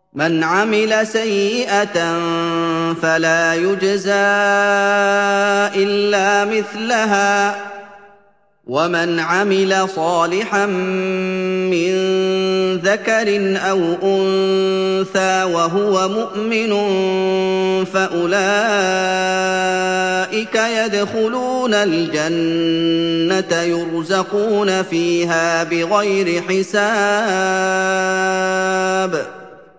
مَنْ عَمِلَ سَيِّئَةً فَلَا يُجْزَىٰ إِلَّا مِثْلَهَا ۖ وَمَنْ عَمِلَ صَالِحًا مِّن ذَكَرٍ أَوْ أُنثَىٰ وَهُوَ مُؤْمِنٌ فَأُولَٰئِكَ يَدْخُلُونَ الْجَنَّةَ يُرْزَقُونَ فِيهَا بِغَيْرِ حِسَابٍ